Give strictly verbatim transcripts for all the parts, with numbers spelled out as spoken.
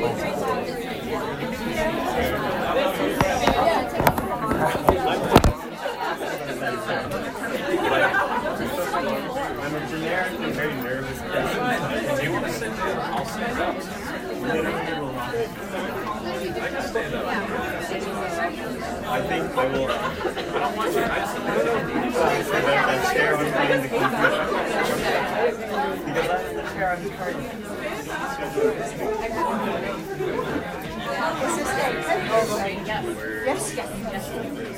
I'm a generically very nervous person. Do you want to sit there? I'll stand up. Literally will not. I can stand up. I think I will. I don't want you. I just want to sit that, that chair I'm trying to keep because that's the chair I'm trying to keep. Yes, yes, yes.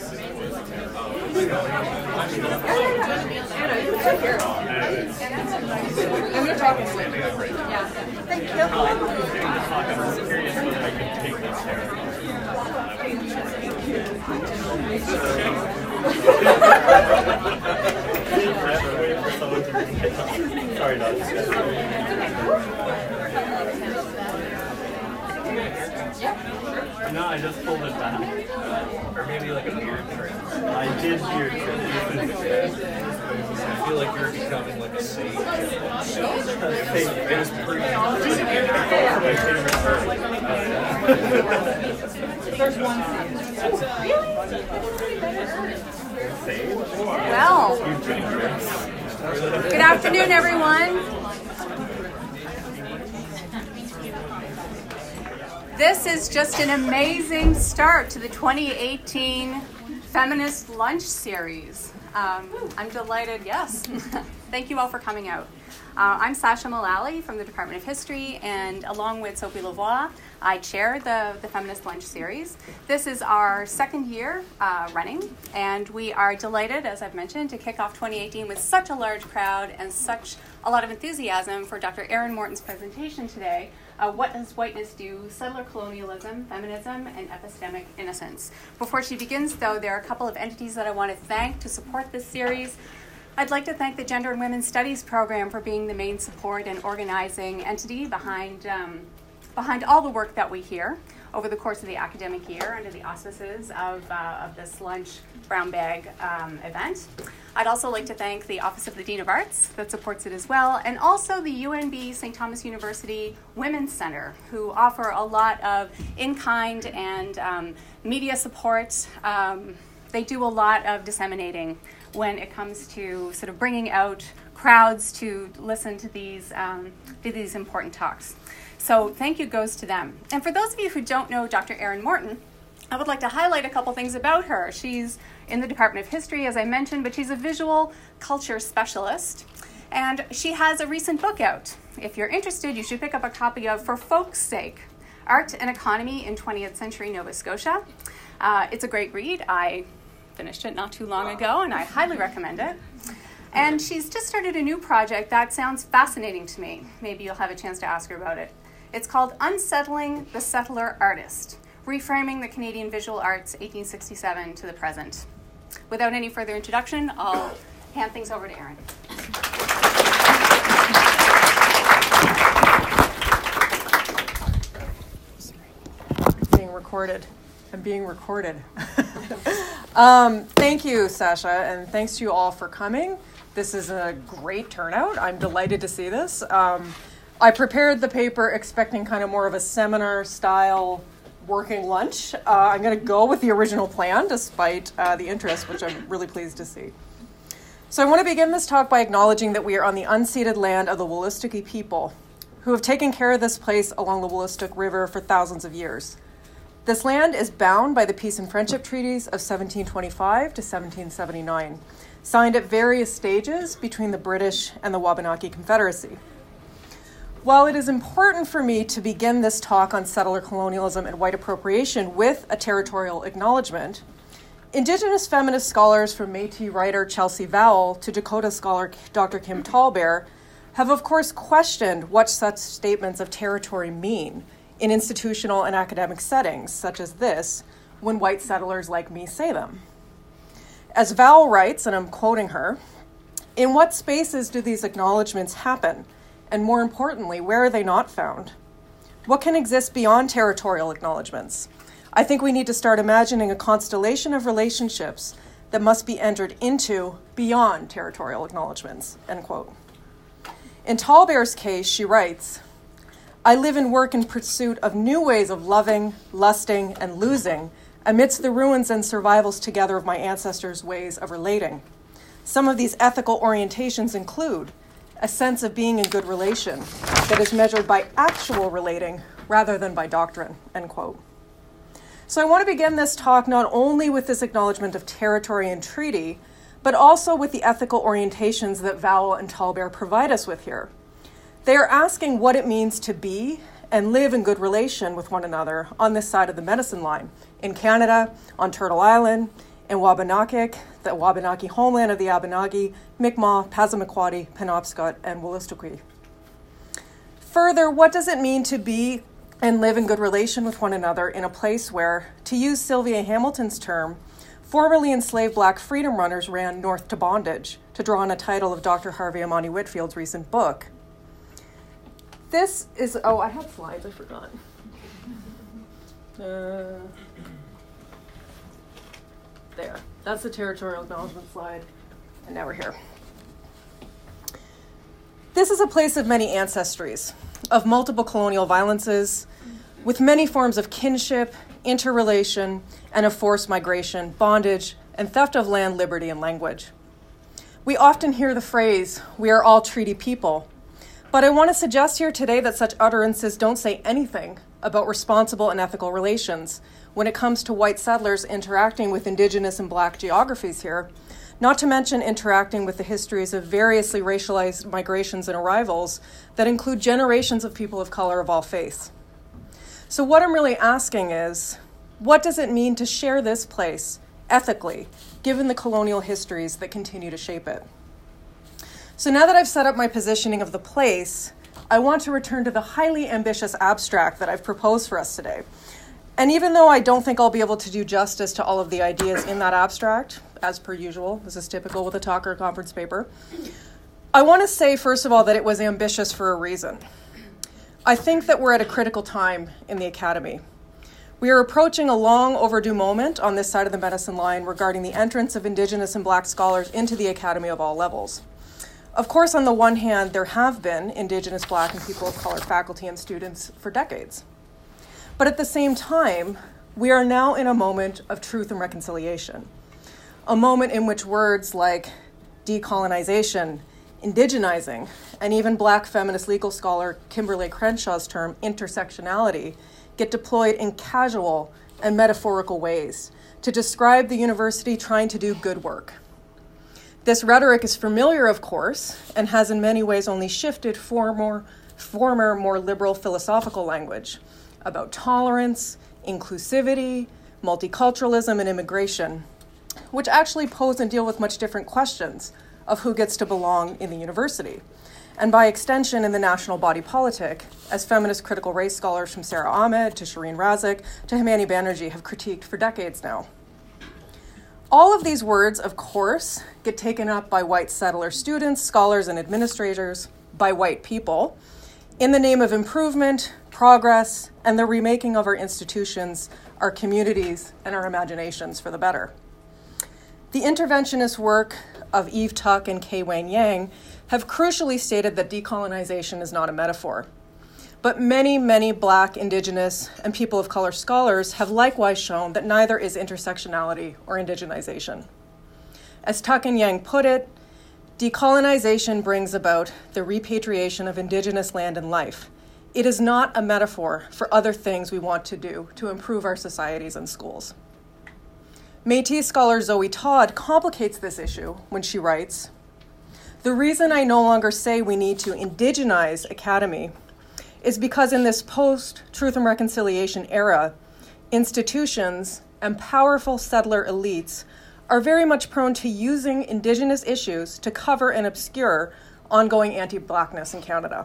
I'm going to talk this way. Yeah. Thank you. I'm curious whether I can take this chair. Sorry, not No, I just pulled it back. Or maybe like a beard trim. I did beard trim. I feel like you're becoming like a sage. It was pretty. There's one sage. Well, good afternoon, everyone. This is just an amazing start to the twenty eighteen Feminist Lunch Series. Um, I'm delighted, yes. Thank you all for coming out. Uh, I'm Sasha Mullally from the Department of History, and along with Sophie Lavoie, I chair the, the Feminist Lunch Series. This is our second year uh, running, and we are delighted, as I've mentioned, to kick off twenty eighteen with such a large crowd and such a lot of enthusiasm for Doctor Erin Morton's presentation today. Uh, what does whiteness do? Settler colonialism, feminism, and epistemic innocence. Before she begins, though, there are a couple of entities that I want to thank to support this series. I'd like to thank the Gender and Women's Studies program for being the main support and organizing entity behind, um, behind all the work that we hear over the course of the academic year under the auspices of, uh, of this lunch brown bag um, event. I'd also like to thank the Office of the Dean of Arts that supports it as well, and also the U N B Saint Thomas University Women's Center, who offer a lot of in-kind and um, media support. Um, they do a lot of disseminating when it comes to sort of bringing out crowds to listen to these, um, to these important talks. So thank you goes to them. And for those of you who don't know Doctor Erin Morton, I would like to highlight a couple things about her. She's in the Department of History, as I mentioned, but she's a visual culture specialist. And she has a recent book out. If you're interested, you should pick up a copy of For Folk's Sake, Art and Economy in twentieth century Nova Scotia. Uh, it's a great read. I finished it not too long ago, and I highly recommend it. And she's just started a new project that sounds fascinating to me. Maybe you'll have a chance to ask her about it. It's called Unsettling the Settler Artist, Reframing the Canadian Visual Arts eighteen sixty-seven to the Present. Without any further introduction, I'll hand things over to Erin. Being recorded. I'm being recorded. um, thank you, Sasha, and thanks to you all for coming. This is a great turnout. I'm delighted to see this. Um, I prepared the paper expecting kind of more of a seminar-style working lunch. Uh, I'm going to go with the original plan, despite uh, the interest, which I'm really pleased to see. So I want to begin this talk by acknowledging that we are on the unceded land of the Wolastoqey people, who have taken care of this place along the Wolastoq River for thousands of years. This land is bound by the Peace and Friendship Treaties of seventeen twenty-five to seventeen seventy-nine, signed at various stages between the British and the Wabanaki Confederacy. While it is important for me to begin this talk on settler colonialism and white appropriation with a territorial acknowledgement, Indigenous feminist scholars from Métis writer Chelsea Vowell to Dakota scholar Doctor Kim Tallbear have of course questioned what such statements of territory mean in institutional and academic settings, such as this, when white settlers like me say them. As Vowell writes, and I'm quoting her, "In what spaces do these acknowledgements happen? And more importantly, where are they not found? What can exist beyond territorial acknowledgements? I think we need to start imagining a constellation of relationships that must be entered into beyond territorial acknowledgements," end quote. In Tallbear's case, she writes, I live and work in pursuit of new ways of loving, lusting, and losing amidst the ruins and survivals together of my ancestors' ways of relating. Some of these ethical orientations include a sense of being in good relation that is measured by actual relating rather than by doctrine, end quote. So I want to begin this talk not only with this acknowledgement of territory and treaty, but also with the ethical orientations that Vowell and Tallbear provide us with here. They are asking what it means to be and live in good relation with one another on this side of the medicine line, in Canada, on Turtle Island, in Wabanakik, the Wabanaki homeland of the Abenaki, Mi'kmaq, Passamaquoddy, Penobscot, and Wolastoqey. Further, what does it mean to be and live in good relation with one another in a place where, to use Sylvia Hamilton's term, formerly enslaved Black freedom runners ran north to bondage, to draw on a title of Doctor Harvey Amani Whitfield's recent book? This is, oh, I had slides, I forgot. Uh, there, that's the territorial acknowledgement slide, and now we're here. This is a place of many ancestries, of multiple colonial violences, with many forms of kinship, interrelation, and of forced migration, bondage, and theft of land, liberty, and language. We often hear the phrase, "we are all treaty people," but I want to suggest here today that such utterances don't say anything about responsible and ethical relations when it comes to white settlers interacting with Indigenous and Black geographies here, not to mention interacting with the histories of variously racialized migrations and arrivals that include generations of people of color of all faiths. So what I'm really asking is, what does it mean to share this place ethically, given the colonial histories that continue to shape it? So now that I've set up my positioning of the place, I want to return to the highly ambitious abstract that I've proposed for us today. And even though I don't think I'll be able to do justice to all of the ideas in that abstract, as per usual, this is typical with a talk or a conference paper, I want to say, first of all, that it was ambitious for a reason. I think that we're at a critical time in the academy. We are approaching a long overdue moment on this side of the medicine line regarding the entrance of Indigenous and Black scholars into the academy of all levels. Of course, on the one hand, there have been Indigenous, Black, and people of color faculty and students for decades. But at the same time, we are now in a moment of truth and reconciliation, a moment in which words like decolonization, indigenizing, and even Black feminist legal scholar Kimberly Crenshaw's term intersectionality get deployed in casual and metaphorical ways to describe the university trying to do good work. This rhetoric is familiar, of course, and has in many ways only shifted for more, former, more liberal philosophical language about tolerance, inclusivity, multiculturalism, and immigration, which actually pose and deal with much different questions of who gets to belong in the university, and by extension in the national body politic, as feminist critical race scholars from Sarah Ahmed to Shireen Razik to Himani Banerjee have critiqued for decades now. All of these words, of course, get taken up by white settler students, scholars, and administrators, by white people, in the name of improvement, progress, and the remaking of our institutions, our communities, and our imaginations for the better. The interventionist work of Eve Tuck and Kay Wang Yang have crucially stated that decolonization is not a metaphor. But many, many Black, Indigenous, and people of color scholars have likewise shown that neither is intersectionality or indigenization. As Tuck and Yang put it, decolonization brings about the repatriation of Indigenous land and life. It is not a metaphor for other things we want to do to improve our societies and schools. Métis scholar Zoe Todd complicates this issue when she writes, "The reason I no longer say we need to indigenize academy is because in this post-Truth and Reconciliation era, institutions and powerful settler elites are very much prone to using Indigenous issues to cover and obscure ongoing anti-Blackness in Canada."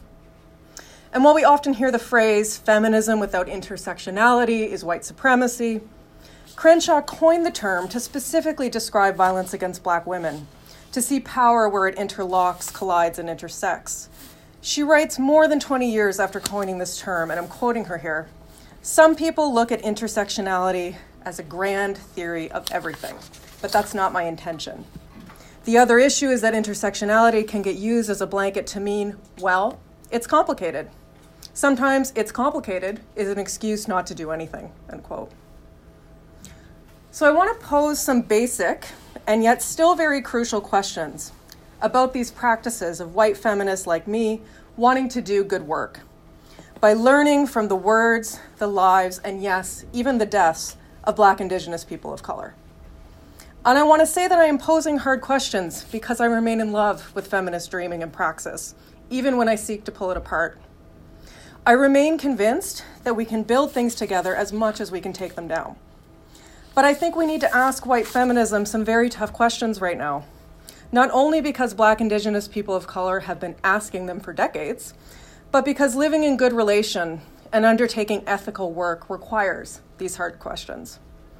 And while we often hear the phrase, feminism without intersectionality is white supremacy, Crenshaw coined the term to specifically describe violence against Black women, to see power where it interlocks, collides, and intersects. She writes more than twenty years after coining this term, and I'm quoting her here, "Some people look at intersectionality as a grand theory of everything, but that's not my intention. The other issue is that intersectionality can get used as a blanket to mean, well, it's complicated. Sometimes it's complicated is an excuse not to do anything, end quote. So I want to pose some basic and yet still very crucial questions about these practices of white feminists like me wanting to do good work by learning from the words, the lives, and yes, even the deaths of Black, Indigenous people of color. And I want to say that I am posing hard questions because I remain in love with feminist dreaming and praxis, even when I seek to pull it apart. I remain convinced that we can build things together as much as we can take them down. But I think we need to ask white feminism some very tough questions right now, not only because Black, Indigenous people of color have been asking them for decades, but because living in good relation and undertaking ethical work requires these hard questions.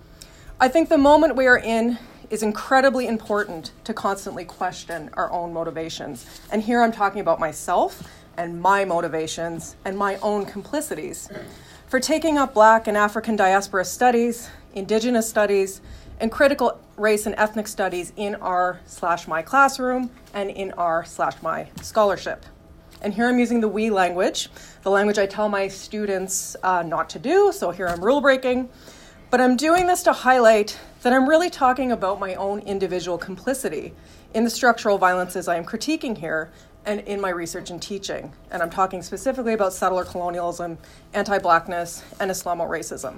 I think the moment we are in is incredibly important to constantly question our own motivations. And here I'm talking about myself and my motivations and my own complicities for taking up Black and African diaspora studies, Indigenous studies, and critical race and ethnic studies in our slash my classroom and in our slash my scholarship. And here I'm using the we language, the language I tell my students uh, not to do, so here I'm rule breaking. But I'm doing this to highlight that I'm really talking about my own individual complicity in the structural violences I am critiquing here and in my research and teaching. And I'm talking specifically about settler colonialism, anti-Blackness, and Islamo-racism.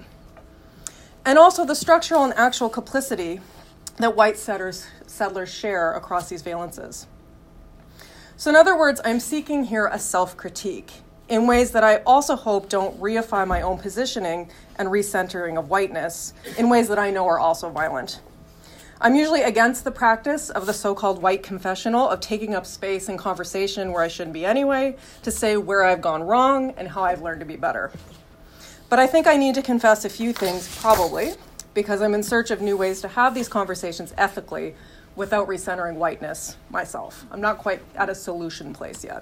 And also the structural and actual complicity that white settlers, settlers share across these violences. So in other words, I'm seeking here a self-critique in ways that I also hope don't reify my own positioning and recentering of whiteness in ways that I know are also violent. I'm usually against the practice of the so-called white confessional of taking up space in conversation where I shouldn't be anyway, to say where I've gone wrong and how I've learned to be better. But I think I need to confess a few things, probably, because I'm in search of new ways to have these conversations ethically without recentering whiteness myself. I'm not quite at a solution place yet.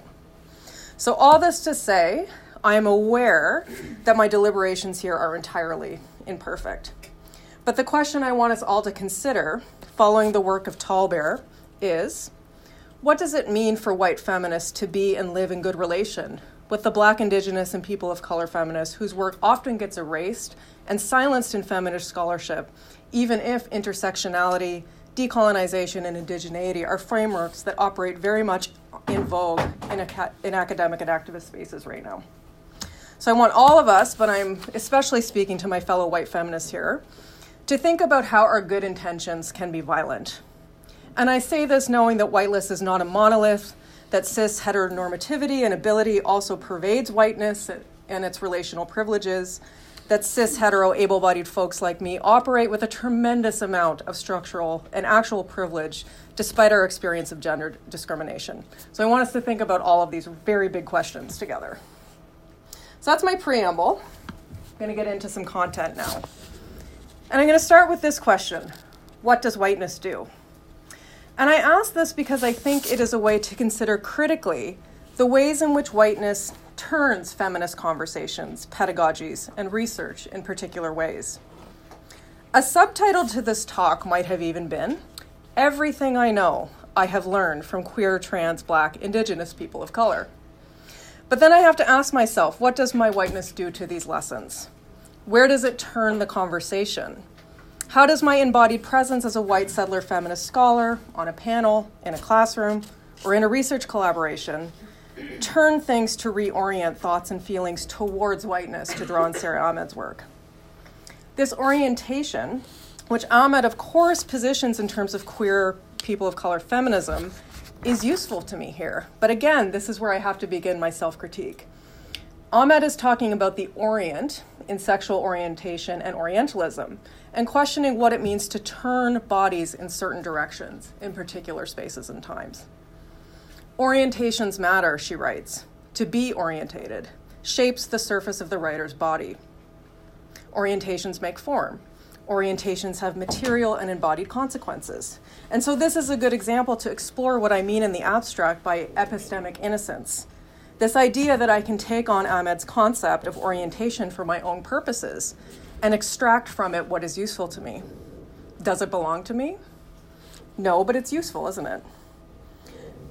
So all this to say, I am aware that my deliberations here are entirely imperfect. But the question I want us all to consider, following the work of Tallbear, is, what does it mean for white feminists to be and live in good relation with the Black, Indigenous, and people of color feminists whose work often gets erased and silenced in feminist scholarship, even if intersectionality, decolonization, and indigeneity are frameworks that operate very much in vogue in, a, in academic and activist spaces right now. So I want all of us, but I'm especially speaking to my fellow white feminists here, to think about how our good intentions can be violent. And I say this knowing that whiteness is not a monolith, that cis heteronormativity and ability also pervades whiteness and its relational privileges, that cis hetero able-bodied folks like me operate with a tremendous amount of structural and actual privilege despite our experience of gender discrimination. So I want us to think about all of these very big questions together. So that's my preamble. I'm going to get into some content now. And I'm going to start with this question: what does whiteness do? And I ask this because I think it is a way to consider critically the ways in which whiteness turns feminist conversations, pedagogies, and research in particular ways. A subtitle to this talk might have even been, "Everything I Know I Have Learned from Queer, Trans, Black, Indigenous People of Color." But then I have to ask myself, what does my whiteness do to these lessons? Where does it turn the conversation? How does my embodied presence as a white settler feminist scholar on a panel, in a classroom, or in a research collaboration turn things to reorient thoughts and feelings towards whiteness, to draw on Sarah Ahmed's work? This orientation, which Ahmed of course positions in terms of queer people of color feminism, is useful to me here. But again, this is where I have to begin my self-critique. Ahmed is talking about the orient in sexual orientation and Orientalism, and questioning what it means to turn bodies in certain directions, in particular spaces and times. Orientations matter, she writes. To be orientated shapes the surface of the writer's body. Orientations make form. Orientations have material and embodied consequences. And so this is a good example to explore what I mean in the abstract by epistemic innocence. This idea that I can take on Ahmed's concept of orientation for my own purposes and extract from it what is useful to me. Does it belong to me? No, but it's useful, isn't it?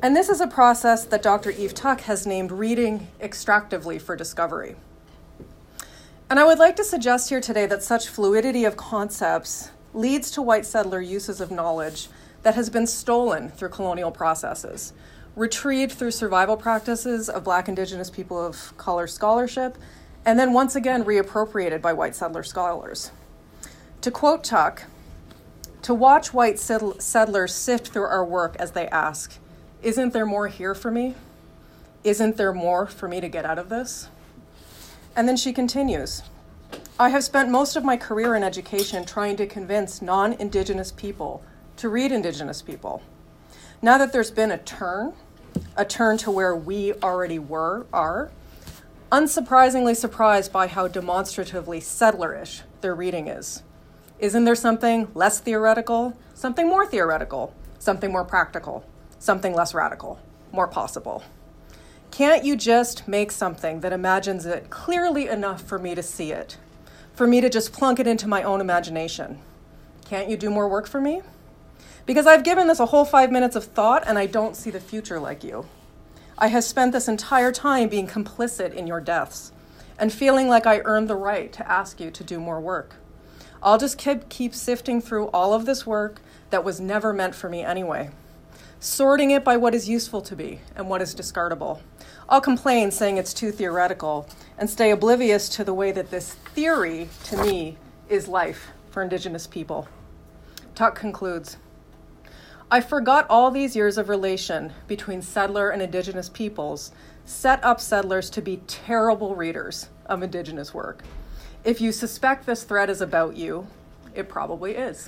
And this is a process that Doctor Eve Tuck has named reading extractively for discovery. And I would like to suggest here today that such fluidity of concepts leads to white settler uses of knowledge that has been stolen through colonial processes, retrieved through survival practices of Black, Indigenous people of color scholarship, and then once again reappropriated by white settler scholars. To quote Tuck, "To watch white settlers sift through our work as they ask, isn't there more here for me? Isn't there more for me to get out of this?" And then she continues, "I have spent most of my career in education trying to convince non-Indigenous people to read Indigenous people. Now that there's been a turn, a turn to where we already were, are, unsurprisingly surprised by how demonstratively settlerish their reading is. Isn't there something less theoretical, something more theoretical, something more practical, something less radical, more possible? Can't you just make something that imagines it clearly enough for me to see it, for me to just plunk it into my own imagination? Can't you do more work for me? Because I've given this a whole five minutes of thought and I don't see the future like you. I have spent this entire time being complicit in your deaths and feeling like I earned the right to ask you to do more work. I'll just keep, keep sifting through all of this work that was never meant for me anyway, sorting it by what is useful to me and what is discardable. I'll complain saying it's too theoretical and stay oblivious to the way that this theory, to me, is life for Indigenous people." Tuck concludes, "I forgot all these years of relation between settler and Indigenous peoples set up settlers to be terrible readers of Indigenous work. If you suspect this thread is about you, it probably is."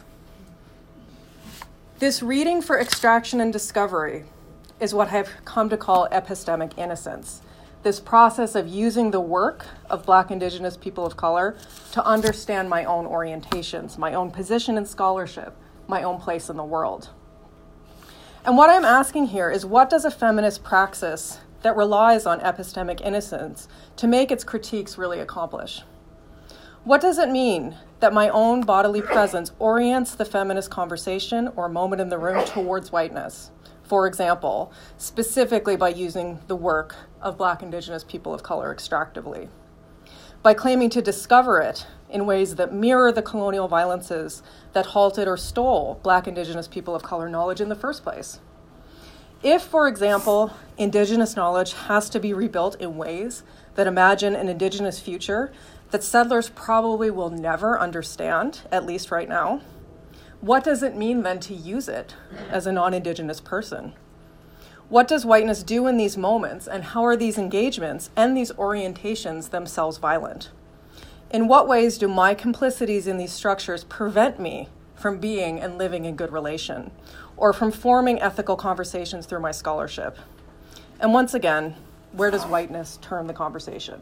This reading for extraction and discovery is what I've come to call epistemic innocence, this process of using the work of Black, Indigenous people of color to understand my own orientations, my own position in scholarship, my own place in the world. And what I'm asking here is, what does a feminist praxis that relies on epistemic innocence to make its critiques really accomplish? What does it mean that my own bodily presence orients the feminist conversation or moment in the room towards whiteness? For example, specifically by using the work of Black, Indigenous people of color extractively, by claiming to discover it in ways that mirror the colonial violences that halted or stole Black, Indigenous people of color knowledge in the first place. If, for example, Indigenous knowledge has to be rebuilt in ways that imagine an Indigenous future that settlers probably will never understand, at least right now, what does it mean then to use it as a non-Indigenous person? What does whiteness do in these moments, and how are these engagements and these orientations themselves violent? In what ways do my complicities in these structures prevent me from being and living in good relation, or from forming ethical conversations through my scholarship? And once again, where does whiteness turn the conversation?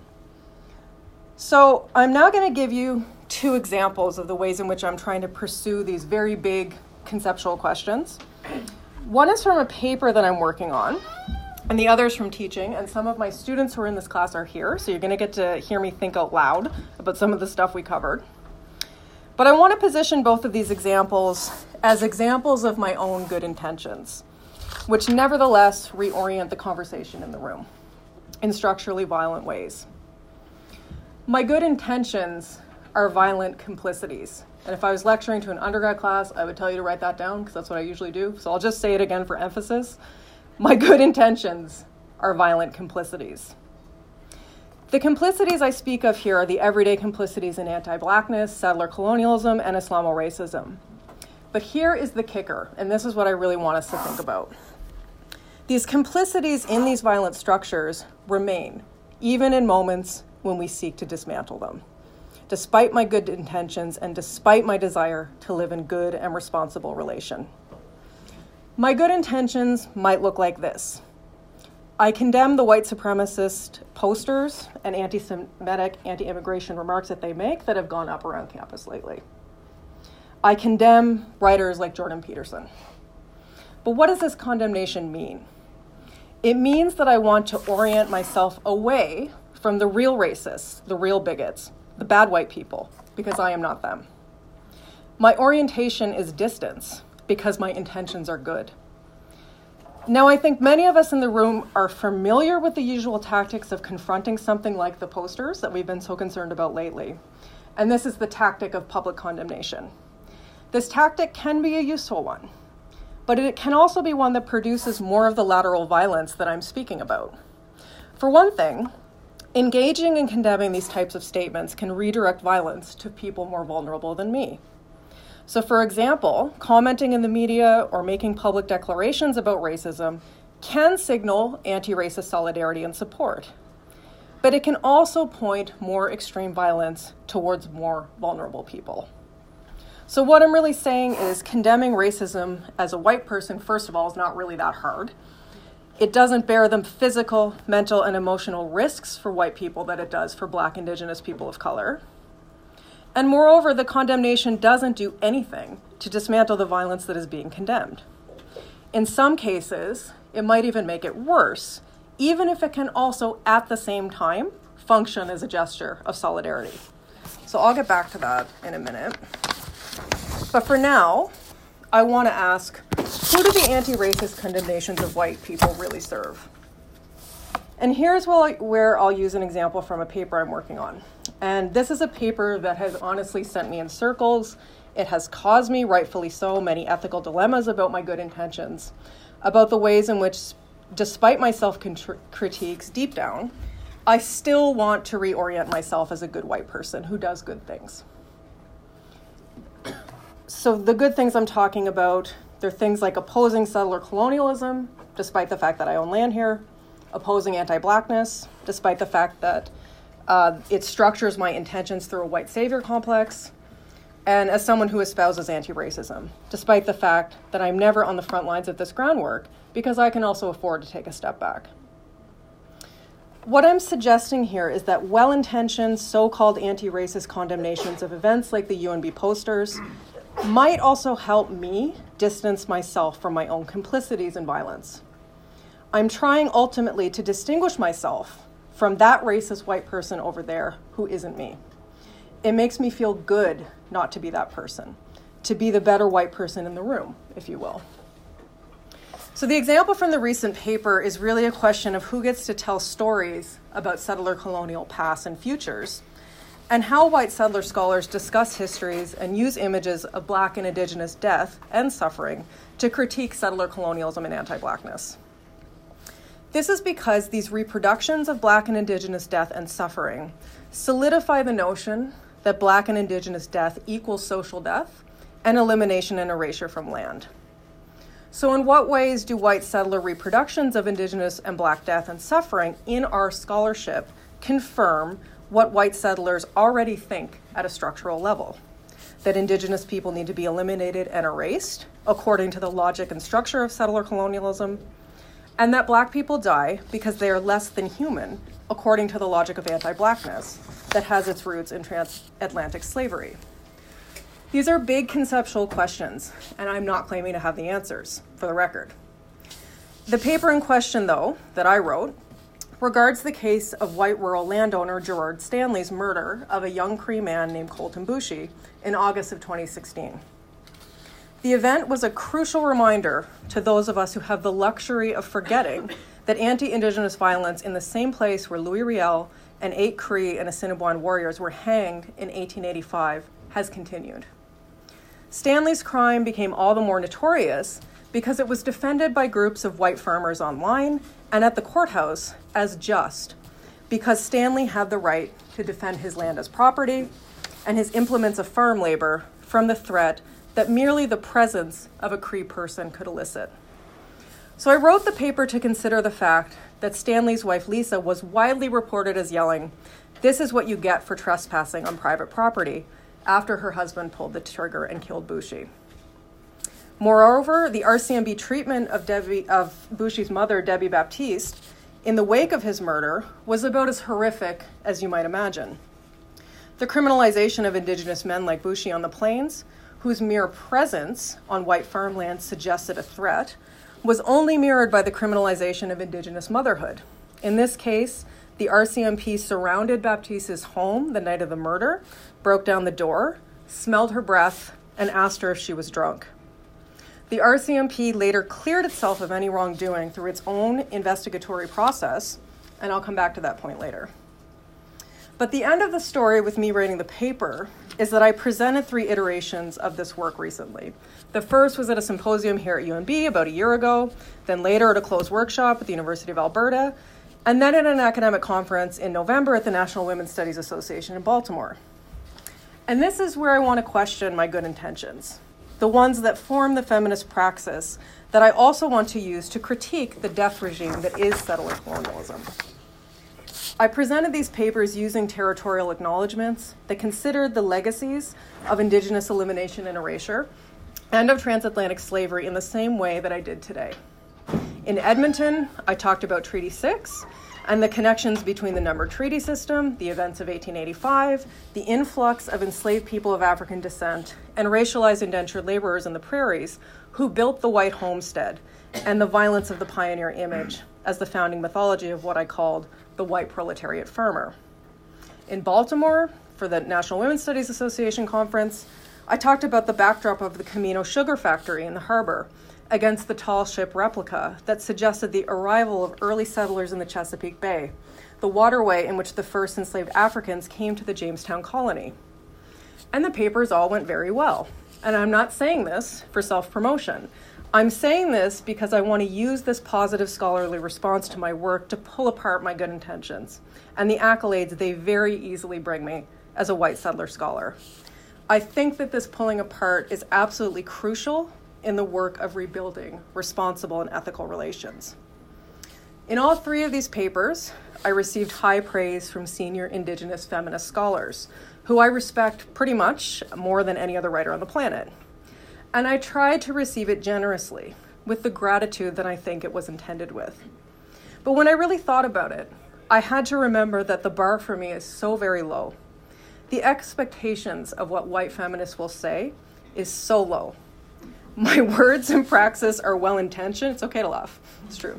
So I'm now going to give you two examples of the ways in which I'm trying to pursue these very big conceptual questions. One is from a paper that I'm working on, and the other is from teaching, and some of my students who are in this class are here, so you're going to get to hear me think out loud about some of the stuff we covered. But I want to position both of these examples as examples of my own good intentions, which nevertheless reorient the conversation in the room in structurally violent ways. My good intentions are violent complicities. And if I was lecturing to an undergrad class, I would tell you to write that down because that's what I usually do. So I'll just say it again for emphasis. My good intentions are violent complicities. The complicities I speak of here are the everyday complicities in anti-Blackness, settler colonialism, and Islamo-racism. But here is the kicker, and this is what I really want us to think about. These complicities in these violent structures remain, even in moments when we seek to dismantle them, despite my good intentions and despite my desire to live in good and responsible relation. My good intentions might look like this. I condemn the white supremacist posters and anti-Semitic, anti-immigration remarks that they make that have gone up around campus lately. I condemn writers like Jordan Peterson. But what does this condemnation mean? It means that I want to orient myself away from the real racists, the real bigots, the bad white people, because I am not them. My orientation is distance because my intentions are good. Now, I think many of us in the room are familiar with the usual tactics of confronting something like the posters that we've been so concerned about lately. And this is the tactic of public condemnation. This tactic can be a useful one, but it can also be one that produces more of the lateral violence that I'm speaking about. For one thing, engaging in condemning these types of statements can redirect violence to people more vulnerable than me. So, for example, commenting in the media or making public declarations about racism can signal anti-racist solidarity and support, but it can also point more extreme violence towards more vulnerable people. So what I'm really saying is condemning racism as a white person, first of all, is not really that hard. It doesn't bear the physical, mental, and emotional risks for white people that it does for Black, Indigenous people of color. And moreover, the condemnation doesn't do anything to dismantle the violence that is being condemned. In some cases, it might even make it worse, even if it can also, at the same time, function as a gesture of solidarity. So I'll get back to that in a minute. But for now, I want to ask, who do the anti-racist condemnations of white people really serve? And here's where I'll use an example from a paper I'm working on. And this is a paper that has honestly sent me in circles. It has caused me, rightfully so, many ethical dilemmas about my good intentions, about the ways in which, despite my self-critiques deep down, I still want to reorient myself as a good white person who does good things. So the good things I'm talking about, they're things like opposing settler colonialism, despite the fact that I own land here, opposing anti-Blackness, despite the fact that uh, it structures my intentions through a white savior complex, and as someone who espouses anti-racism, despite the fact that I'm never on the front lines of this groundwork, because I can also afford to take a step back. What I'm suggesting here is that well-intentioned, so-called anti-racist condemnations of events like the U N B posters might also help me distance myself from my own complicities in violence. I'm trying ultimately to distinguish myself from that racist white person over there who isn't me. It makes me feel good not to be that person, to be the better white person in the room, if you will. So the example from the recent paper is really a question of who gets to tell stories about settler colonial pasts and futures, and how white settler scholars discuss histories and use images of Black and Indigenous death and suffering to critique settler colonialism and anti-Blackness. This is because these reproductions of Black and Indigenous death and suffering solidify the notion that Black and Indigenous death equals social death and elimination and erasure from land. So in what ways do white settler reproductions of Indigenous and Black death and suffering in our scholarship confirm what white settlers already think at a structural level? That Indigenous people need to be eliminated and erased according to the logic and structure of settler colonialism, and that Black people die because they are less than human according to the logic of anti-Blackness that has its roots in transatlantic slavery. These are big conceptual questions, and I'm not claiming to have the answers, for the record. The paper in question, though, that I wrote, regards the case of white rural landowner Gerard Stanley's murder of a young Cree man named Colton Boushie in August of twenty sixteen. The event was a crucial reminder to those of us who have the luxury of forgetting that anti-Indigenous violence in the same place where Louis Riel and eight Cree and Assiniboine warriors were hanged in eighteen eighty-five has continued. Stanley's crime became all the more notorious because it was defended by groups of white farmers online and at the courthouse as just, because Stanley had the right to defend his land as property and his implements of farm labor from the threat that merely the presence of a Cree person could elicit. So I wrote the paper to consider the fact that Stanley's wife Lisa was widely reported as yelling, "This is what you get for trespassing on private property," after her husband pulled the trigger and killed Boushie. Moreover, the R C M B treatment of, Debbie, of Boushie's mother, Debbie Baptiste, in the wake of his murder was about as horrific as you might imagine. The criminalization of Indigenous men like Boushie on the plains, whose mere presence on white farmland suggested a threat, was only mirrored by the criminalization of Indigenous motherhood. In this case, the R C M P surrounded Baptiste's home the night of the murder, broke down the door, smelled her breath, and asked her if she was drunk. The R C M P later cleared itself of any wrongdoing through its own investigatory process, and I'll come back to that point later. But the end of the story with me writing the paper is that I presented three iterations of this work recently. The first was at a symposium here at U N B about a year ago, then later at a closed workshop at the University of Alberta, and then at an academic conference in November at the National Women's Studies Association in Baltimore. And this is where I want to question my good intentions, the ones that form the feminist praxis that I also want to use to critique the death regime that is settler colonialism. I presented these papers using territorial acknowledgements that considered the legacies of Indigenous elimination and erasure and of transatlantic slavery in the same way that I did today. In Edmonton, I talked about Treaty six and the connections between the numbered treaty system, the events of eighteen eighty-five, the influx of enslaved people of African descent, and racialized indentured laborers in the prairies who built the white homestead, and the violence of the pioneer image as the founding mythology of what I called the white proletariat farmer. In Baltimore, for the National Women's Studies Association conference, I talked about the backdrop of the Camino sugar factory in the harbor against the tall ship replica that suggested the arrival of early settlers in the Chesapeake Bay, the waterway in which the first enslaved Africans came to the Jamestown colony. And the papers all went very well. And I'm not saying this for self-promotion. I'm saying this because I want to use this positive scholarly response to my work to pull apart my good intentions and the accolades they very easily bring me as a white settler scholar. I think that this pulling apart is absolutely crucial in the work of rebuilding responsible and ethical relations. In all three of these papers, I received high praise from senior Indigenous feminist scholars, who I respect pretty much more than any other writer on the planet. And I tried to receive it generously, with the gratitude that I think it was intended with. But when I really thought about it, I had to remember that the bar for me is so very low. The expectations of what white feminists will say is so low. My words and praxis are well-intentioned. It's okay to laugh. It's true.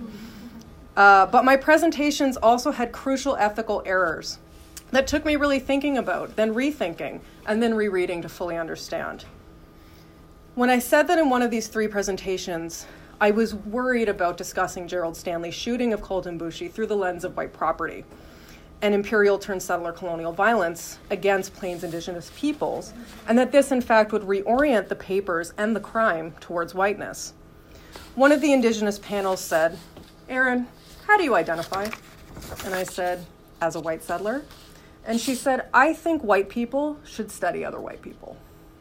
Uh, but my presentations also had crucial ethical errors that took me really thinking about, then rethinking, and then rereading to fully understand. When I said that in one of these three presentations, I was worried about discussing Gerald Stanley's shooting of Colten Boushie through the lens of white property and imperial turned settler colonial violence against Plains Indigenous peoples, and that this in fact would reorient the papers and the crime towards whiteness. One of the Indigenous panels said, "Erin, how do you identify?" And I said, "As a white settler." And she said, "I think white people should study other white people."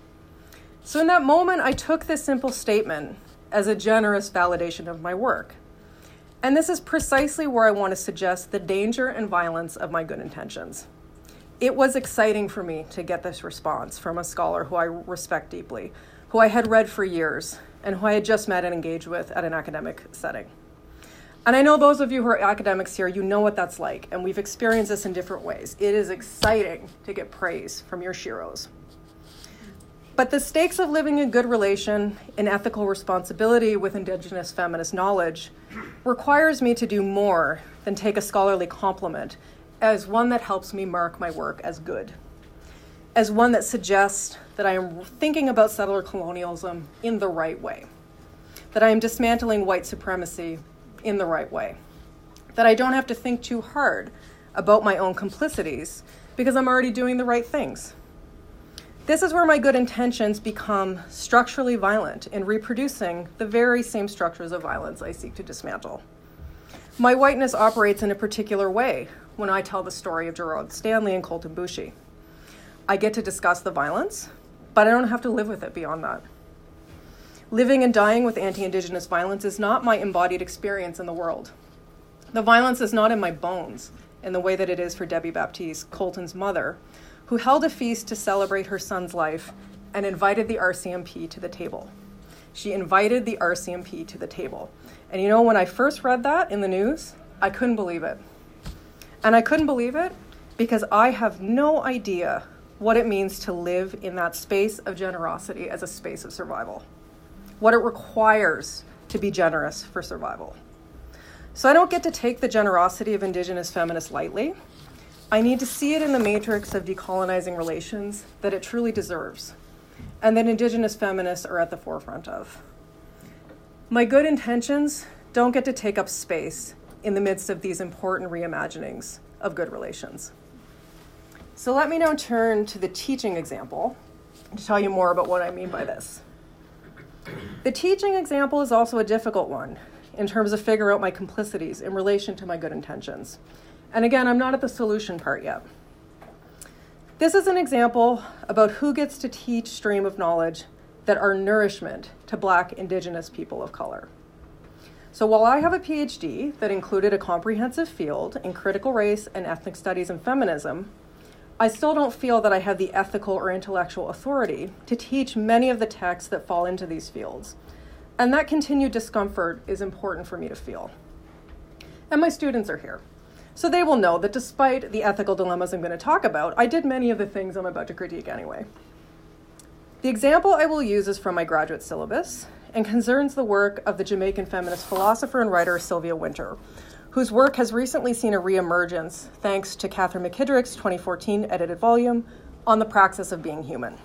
So in that moment, I took this simple statement as a generous validation of my work. And this is precisely where I want to suggest the danger and violence of my good intentions. It was exciting for me to get this response from a scholar who I respect deeply, who I had read for years, and who I had just met and engaged with at an academic setting. And I know those of you who are academics here, you know what that's like, and we've experienced this in different ways. It is exciting to get praise from your sheroes. But the stakes of living in good relation and ethical responsibility with Indigenous feminist knowledge requires me to do more than take a scholarly compliment as one that helps me mark my work as good, as one that suggests that I am thinking about settler colonialism in the right way, that I am dismantling white supremacy in the right way, that I don't have to think too hard about my own complicities because I'm already doing the right things. This is where my good intentions become structurally violent in reproducing the very same structures of violence I seek to dismantle. My whiteness operates in a particular way when I tell the story of Gerald Stanley and Colten Boushie. I get to discuss the violence, but I don't have to live with it beyond that. Living and dying with anti-Indigenous violence is not my embodied experience in the world. The violence is not in my bones in the way that it is for Debbie Baptiste, Colten's mother, who held a feast to celebrate her son's life and invited the R C M P to the table. She invited the R C M P to the table. And you know, when I first read that in the news, I couldn't believe it. And I couldn't believe it because I have no idea what it means to live in that space of generosity as a space of survival, what it requires to be generous for survival. So I don't get to take the generosity of Indigenous feminists lightly. I need to see it in the matrix of decolonizing relations that it truly deserves, and that Indigenous feminists are at the forefront of. My good intentions don't get to take up space in the midst of these important reimaginings of good relations. So let me now turn to the teaching example to tell you more about what I mean by this. The teaching example is also a difficult one in terms of figuring out my complicities in relation to my good intentions. And again, I'm not at the solution part yet. This is an example about who gets to teach stream of knowledge that are nourishment to Black Indigenous people of color. So while I have a PhD that included a comprehensive field in critical race and ethnic studies and feminism, I still don't feel that I have the ethical or intellectual authority to teach many of the texts that fall into these fields. And that continued discomfort is important for me to feel. And my students are here, so they will know that despite the ethical dilemmas I'm going to talk about, I did many of the things I'm about to critique anyway. The example I will use is from my graduate syllabus and concerns the work of the Jamaican feminist philosopher and writer Sylvia Wynter, whose work has recently seen a reemergence thanks to Catherine McKittrick's twenty fourteen edited volume on the praxis of being human.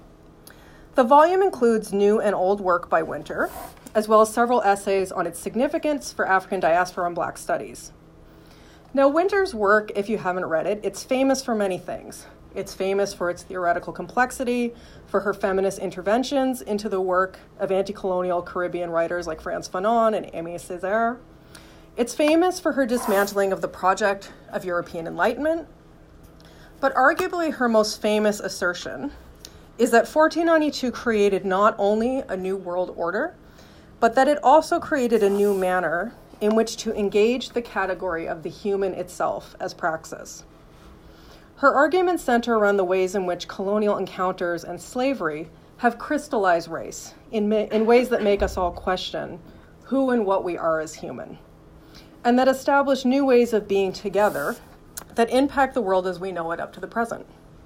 The volume includes new and old work by Wynter, as well as several essays on its significance for African diaspora and Black studies. Now, Wynter's work, if you haven't read it, it's famous for many things. It's famous for its theoretical complexity, for her feminist interventions into the work of anti-colonial Caribbean writers like Frantz Fanon and Aimé Césaire. It's famous for her dismantling of the project of European Enlightenment. But arguably her most famous assertion is that fourteen ninety-two created not only a new world order, but that it also created a new manner in which to engage the category of the human itself as praxis. Her arguments center around the ways in which colonial encounters and slavery have crystallized race in, ma- in ways that make us all question who and what we are as human, and that establish new ways of being together that impact the world as we know it up to the present.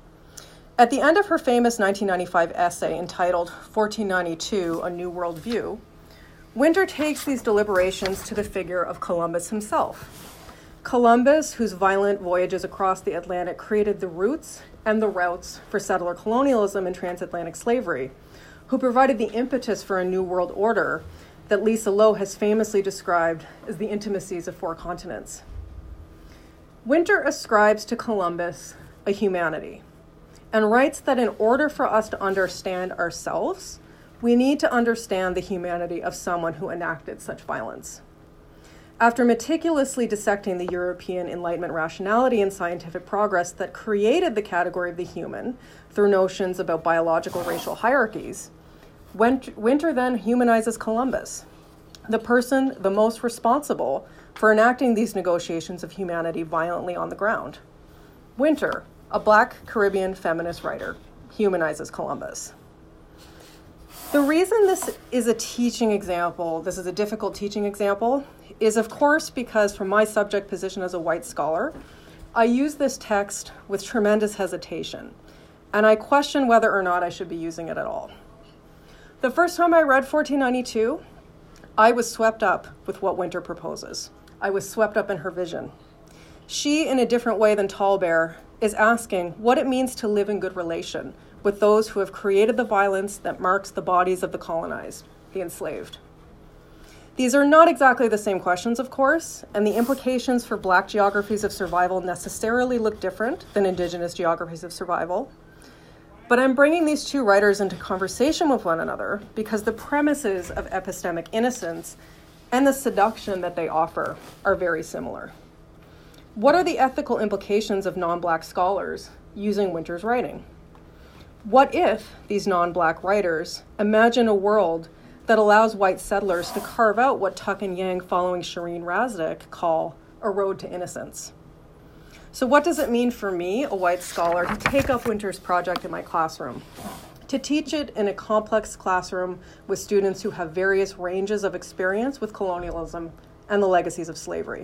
At the end of her famous nineteen ninety-five essay entitled fourteen ninety-two, A New World View, Wynter takes these deliberations to the figure of Columbus himself. Columbus, whose violent voyages across the Atlantic created the roots and the routes for settler colonialism and transatlantic slavery, who provided the impetus for a new world order that Lisa Lowe has famously described as the intimacies of four continents. Wynter ascribes to Columbus a humanity and writes that in order for us to understand ourselves, we need to understand the humanity of someone who enacted such violence. After meticulously dissecting the European Enlightenment rationality and scientific progress that created the category of the human through notions about biological racial hierarchies, Wynter then humanizes Columbus, the person the most responsible for enacting these negotiations of humanity violently on the ground. Wynter, a Black Caribbean feminist writer, humanizes Columbus. The reason this is a teaching example, this is a difficult teaching example, is of course because from my subject position as a white scholar, I use this text with tremendous hesitation, and I question whether or not I should be using it at all. The first time I read fourteen ninety-two, I was swept up with what Wynter proposes. I was swept up in her vision. She, in a different way than Tallbear, is asking what it means to live in good relation with those who have created the violence that marks the bodies of the colonized, the enslaved. These are not exactly the same questions, of course, and the implications for Black geographies of survival necessarily look different than Indigenous geographies of survival. But I'm bringing these two writers into conversation with one another because the premises of epistemic innocence and the seduction that they offer are very similar. What are the ethical implications of non-Black scholars using Wynter's writing? What if these non-Black writers imagine a world that allows white settlers to carve out what Tuck and Yang following Shireen Razdick call a road to innocence? So what does it mean for me, a white scholar, to take up Wynter's project in my classroom? To teach it in a complex classroom with students who have various ranges of experience with colonialism and the legacies of slavery?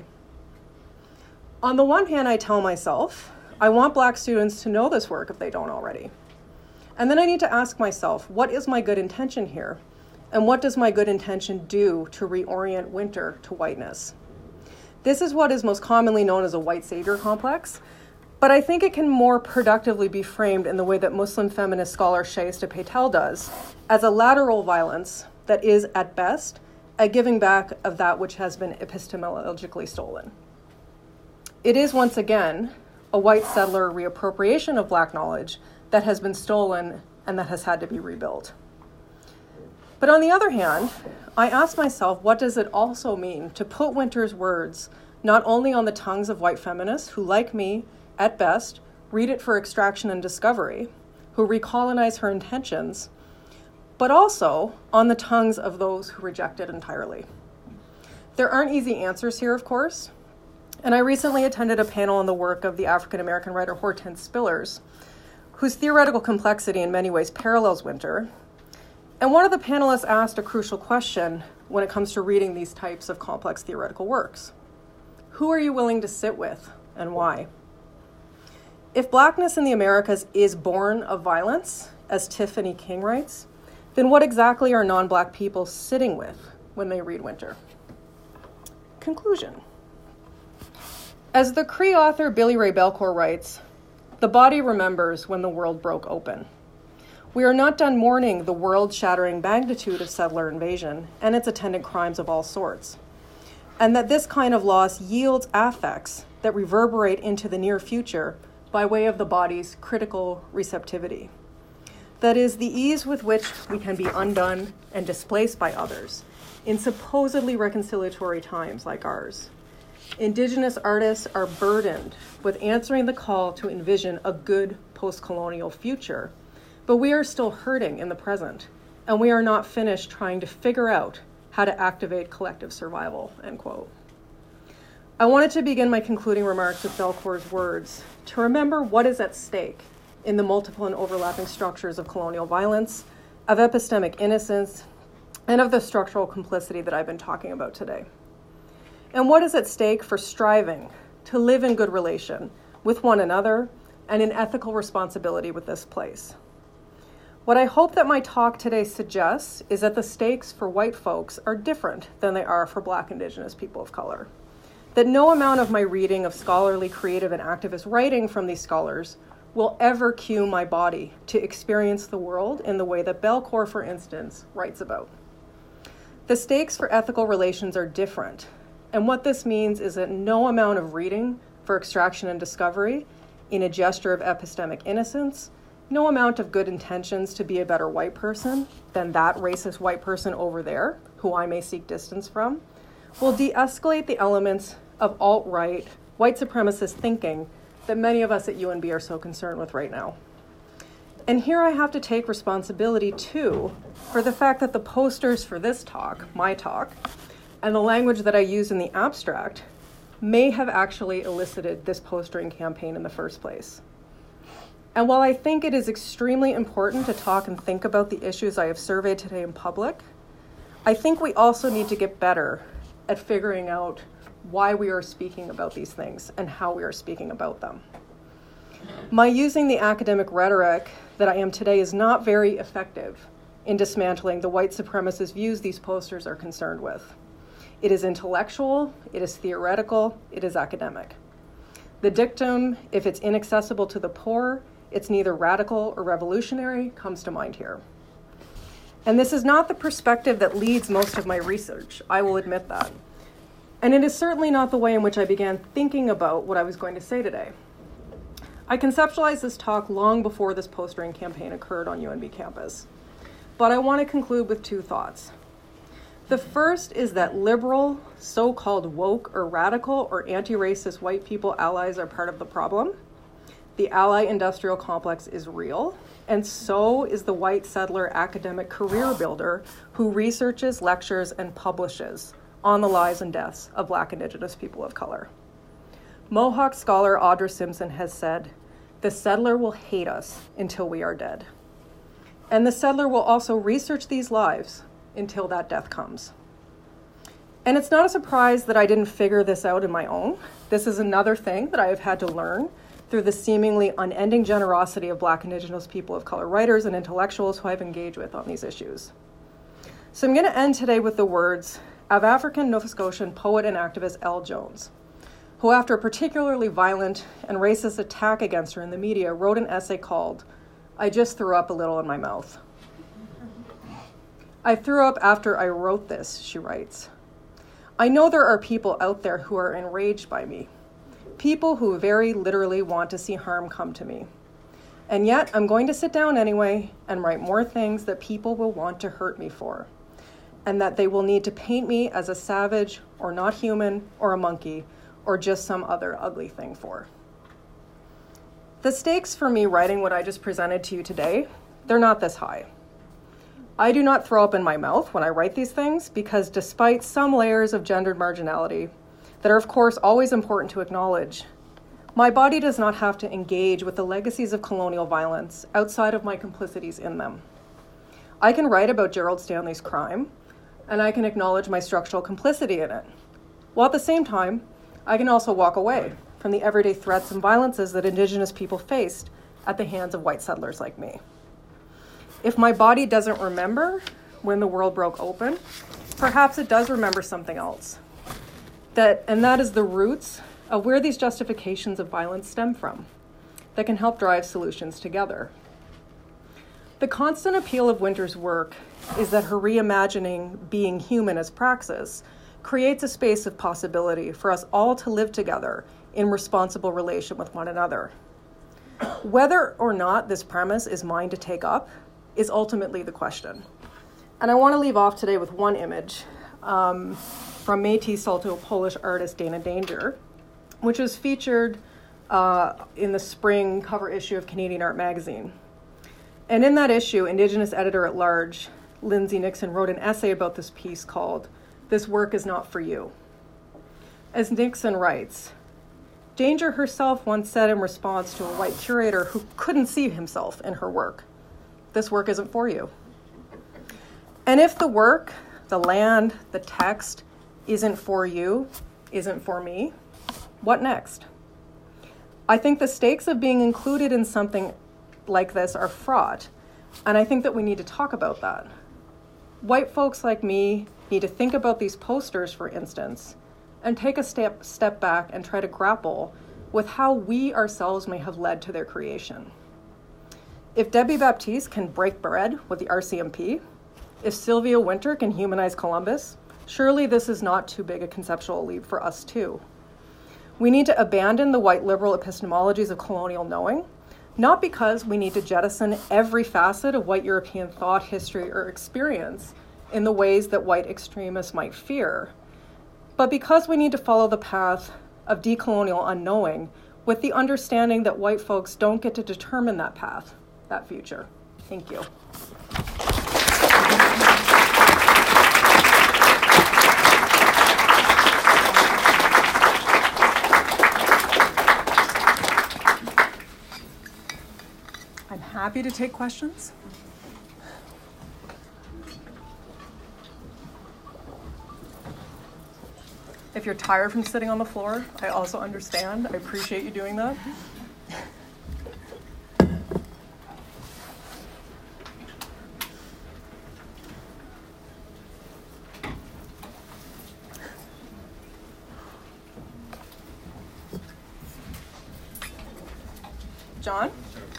On the one hand, I tell myself, I want Black students to know this work if they don't already. And then I need to ask myself, what is my good intention here? And what does my good intention do to reorient Wynter to whiteness? This is what is most commonly known as a white savior complex, but I think it can more productively be framed in the way that Muslim feminist scholar Shaista Patel does, as a lateral violence that is, at best, a giving back of that which has been epistemologically stolen. It is once again a white settler reappropriation of Black knowledge that has been stolen and that has had to be rebuilt. But on the other hand, I ask myself, what does it also mean to put Winter's words not only on the tongues of white feminists who, like me, at best, read it for extraction and discovery, who recolonize her intentions, but also on the tongues of those who reject it entirely? There aren't easy answers here, of course, and I recently attended a panel on the work of the African-American writer Hortense Spillers, whose theoretical complexity in many ways parallels Winter. And one of the panelists asked a crucial question when it comes to reading these types of complex theoretical works. Who are you willing to sit with, and why? If Blackness in the Americas is born of violence, as Tiffany King writes, then what exactly are non-Black people sitting with when they read Winter? Conclusion. As the Cree author Billy Ray Belcour writes, the body remembers when the world broke open. We are not done mourning the world-shattering magnitude of settler invasion and its attendant crimes of all sorts, and that this kind of loss yields affects that reverberate into the near future by way of the body's critical receptivity. That is, the ease with which we can be undone and displaced by others in supposedly reconciliatory times like ours. Indigenous artists are burdened with answering the call to envision a good post-colonial future, but we are still hurting in the present, and we are not finished trying to figure out how to activate collective survival, end quote. I wanted to begin my concluding remarks with Belcour's words to remember what is at stake in the multiple and overlapping structures of colonial violence, of epistemic innocence, and of the structural complicity that I've been talking about today. And what is at stake for striving to live in good relation with one another and in ethical responsibility with this place. What I hope that my talk today suggests is that the stakes for white folks are different than they are for Black, Indigenous people of color. That no amount of my reading of scholarly, creative, and activist writing from these scholars will ever cue my body to experience the world in the way that Belcour, for instance, writes about. The stakes for ethical relations are different, and what this means is that no amount of reading for extraction and discovery in a gesture of epistemic innocence, no amount of good intentions to be a better white person than that racist white person over there, who I may seek distance from, will de-escalate the elements of alt-right, white supremacist thinking that many of us at U N B are so concerned with right now. And here I have to take responsibility, too, for the fact that the posters for this talk, my talk, and the language that I use in the abstract may have actually elicited this postering campaign in the first place. And while I think it is extremely important to talk and think about the issues I have surveyed today in public, I think we also need to get better at figuring out why we are speaking about these things and how we are speaking about them. My using the academic rhetoric that I am today is not very effective in dismantling the white supremacist views these posters are concerned with. It is intellectual, it is theoretical, it is academic. The dictum, if it's inaccessible to the poor, it's neither radical or revolutionary, comes to mind here. And this is not the perspective that leads most of my research, I will admit that. And it is certainly not the way in which I began thinking about what I was going to say today. I conceptualized this talk long before this postering campaign occurred on U N B campus. But I want to conclude with two thoughts. The first is that liberal, so-called woke or radical or anti-racist white people allies are part of the problem. The ally industrial complex is real, and so is the white settler academic career builder who researches, lectures, and publishes on the lives and deaths of Black, Indigenous people of color. Mohawk scholar Audra Simpson has said, "The settler will hate us until we are dead." And the settler will also research these lives until that death comes. And it's not a surprise that I didn't figure this out on my own. This is another thing that I have had to learn through the seemingly unending generosity of Black, Indigenous people of color writers and intellectuals who I've engaged with on these issues. So I'm going to end today with the words of African Nova Scotian poet and activist Elle Jones, who after a particularly violent and racist attack against her in the media wrote an essay called "I Just Threw Up a Little in My Mouth." I threw up after I wrote this, she writes. I know there are people out there who are enraged by me. People who very literally want to see harm come to me. And yet, I'm going to sit down anyway and write more things that people will want to hurt me for, and that they will need to paint me as a savage or not human or a monkey or just some other ugly thing for. The stakes for me writing what I just presented to you today, they're not this high. I do not throw up in my mouth when I write these things because despite some layers of gendered marginality that are of course always important to acknowledge, my body does not have to engage with the legacies of colonial violence outside of my complicities in them. I can write about Gerald Stanley's crime, and I can acknowledge my structural complicity in it, while at the same time, I can also walk away from the everyday threats and violences that Indigenous people faced at the hands of white settlers like me. If my body doesn't remember when the world broke open, perhaps it does remember something else. That, and that is the roots of where these justifications of violence stem from that can help drive solutions together. The constant appeal of Winter's work is that her reimagining being human as praxis creates a space of possibility for us all to live together in responsible relation with one another. Whether or not this premise is mine to take up is ultimately the question. And I want to leave off today with one image um, from Métis Salto Polish artist Dana Danger, which was featured uh, in the spring cover issue of Canadian Art Magazine. And in that issue, Indigenous editor-at-large Lindsay Nixon wrote an essay about this piece called "This Work Is Not For You." As Nixon writes, Danger herself once said in response to a white curator who couldn't see himself in her work, "This work isn't for you." And if the work, the land, the text isn't for you, isn't for me, what next? I think the stakes of being included in something like this are fraught, and I think that we need to talk about that. White folks like me need to think about these posters, for instance, and take a step, step back and try to grapple with how we ourselves may have led to their creation. If Debbie Baptiste can break bread with the R C M P, if Sylvia Wynter can humanize Columbus, surely this is not too big a conceptual leap for us too. We need to abandon the white liberal epistemologies of colonial knowing, not because we need to jettison every facet of white European thought, history, or experience in the ways that white extremists might fear, but because we need to follow the path of decolonial unknowing with the understanding that white folks don't get to determine that path, that future. Thank you. I'm happy to take questions. If you're tired from sitting on the floor, I also understand. I appreciate you doing that. John?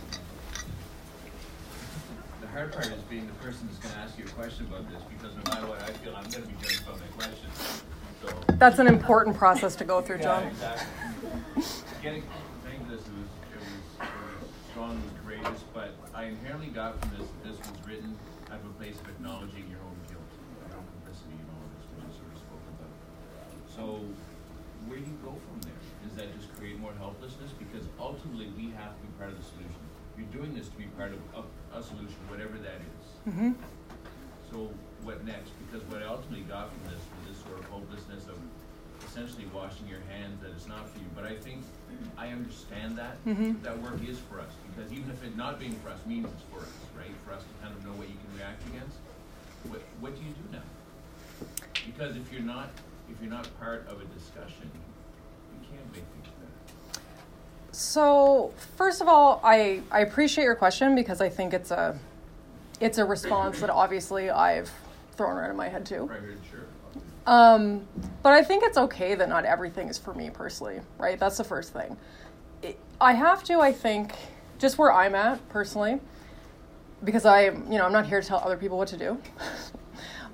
The hard part is being the person who's going to ask you a question about this, because no matter what I feel, I'm going to be doing about my question. So that's an important process to go through, John. Yeah, exactly. Getting saying this, it was, it, was, it was strong and courageous, but I inherently got from this that this was written out of a place of acknowledging your own guilt, your own complicity in all of this, which is sort of spoken about. So where do you go from there? Does that just create more helplessness? Because ultimately we have to be part of the solution. You're doing this to be part of a, a solution, whatever that is. Mm-hmm. So what next? Because what I ultimately got from this was this sort of hopelessness of essentially washing your hands that it's not for you. But I think I understand that, mm-hmm. that work is for us. Because even if it not being for us means it's for us, right? For us to kind of know what you can react against. What, what do you do now? Because if you're not if you're not part of a discussion, you can't make things better. So first of all, I, I appreciate your question because I think it's a it's a response that obviously I've thrown around in my head too. Right, sure. Um, but I think it's okay that not everything is for me personally, right? That's the first thing. It, I have to, I think, just where I'm at personally, because I, you know, I'm not here to tell other people what to do.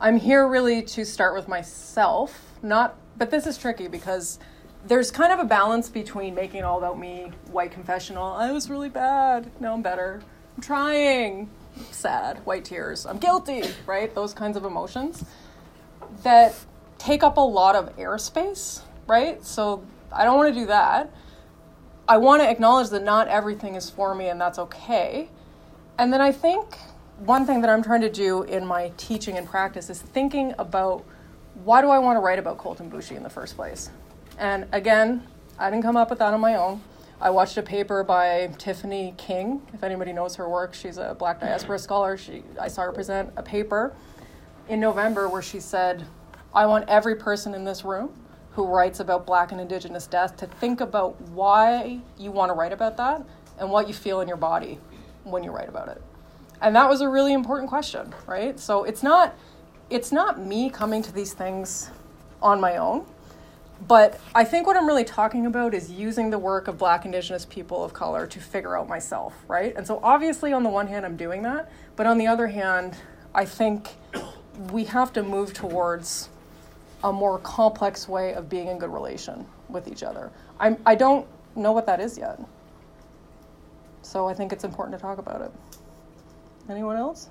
I'm here really to start with myself, not, but this is tricky because there's kind of a balance between making it all about me, white confessional, I was really bad, now I'm better, I'm trying, sad, white tears, I'm guilty, right? Those kinds of emotions that take up a lot of airspace, right? So I don't want to do that. I want to acknowledge that not everything is for me and that's okay. And then I think one thing that I'm trying to do in my teaching and practice is thinking about why do I want to write about Colten Boushie in the first place? And again, I didn't come up with that on my own. I watched a paper by Tiffany King. If anybody knows her work, she's a Black diaspora scholar. She, I saw her present a paper in November where she said, I want every person in this room who writes about Black and Indigenous death to think about why you want to write about that and what you feel in your body when you write about it. And that was a really important question, right? So it's not, it's not me coming to these things on my own. But I think what I'm really talking about is using the work of Black, Indigenous people of color to figure out myself, right? And so obviously on the one hand, I'm doing that. But on the other hand, I think we have to move towards a more complex way of being in good relation with each other. I'm, I don't know what that is yet. So I think it's important to talk about it. Anyone else?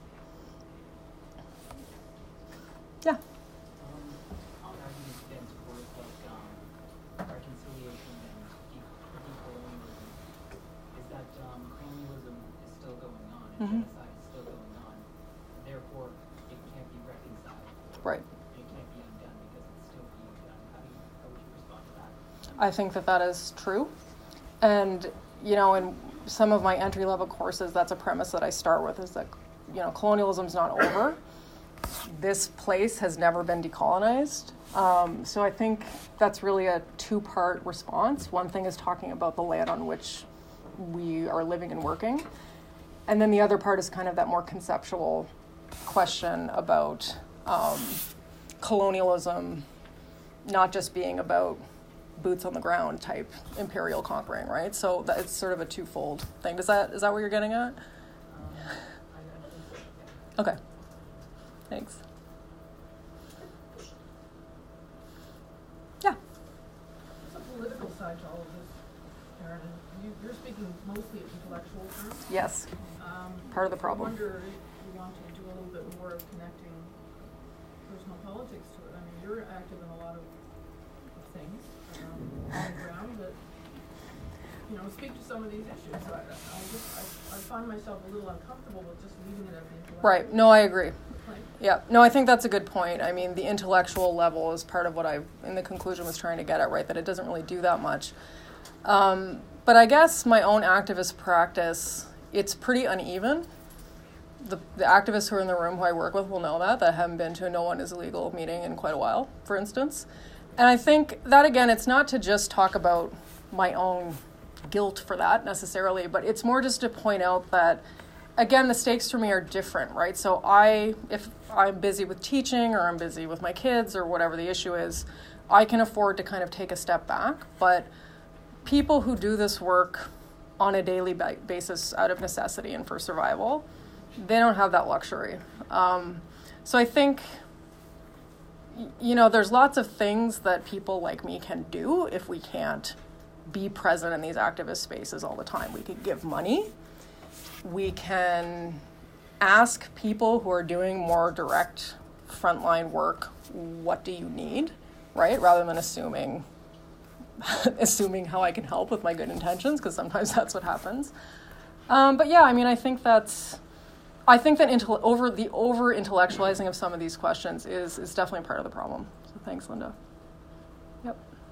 Yeah. Mm-hmm. Genocide is still going on. Therefore, it can't be reconciled. Right. It can't be undone because it's still being done. How do you, how would you respond to that? I think that that is true. And, you know, in some of my entry-level courses, that's a premise that I start with is that, you know, colonialism's not over. This place has never been decolonized. Um, so I think that's really a two-part response. One thing is talking about the land on which we are living and working. And then the other part is kind of that more conceptual question about um, colonialism not just being about boots on the ground type imperial conquering, right? So that it's sort of a twofold thing. Does that is that what you're getting at? Okay. Thanks. Yeah. There's a political side to all of this, Erin, and you, you're speaking mostly in intellectual terms. Yes. Um, Part of the problem. I wonder if you want to do a little bit more of connecting personal politics to it. I mean, you're active in a lot of, of things um, on the ground, but you know, speak to some of these issues. So I, I just I, I find myself a little uncomfortable with just leaving it at the intellectual. Right. No, I agree. Right. Yeah. No, I think that's a good point. I mean, the intellectual level is part of what I, in the conclusion, was trying to get at, right? That it doesn't really do that much. Um, but I guess my own activist practice, it's pretty uneven. The, the activists who are in the room who I work with will know that, that haven't been to a No One Is Illegal meeting in quite a while, for instance. And I think that, again, it's not to just talk about my own guilt for that necessarily, but it's more just to point out that, again, the stakes for me are different, right? So I, if I'm busy with teaching or I'm busy with my kids or whatever the issue is, I can afford to kind of take a step back. But people who do this work on a daily basis out of necessity and for survival, they don't have that luxury. Um, so I think, you know, there's lots of things that people like me can do if we can't be present in these activist spaces all the time. We could give money. We can ask people who are doing more direct frontline work, what do you need, right? Rather than assuming assuming how I can help with my good intentions, because sometimes that's what happens. Um, but yeah, I mean, I think that's, I think that intel- over the over intellectualizing of some of these questions is is definitely part of the problem. So thanks, Linda. Yep.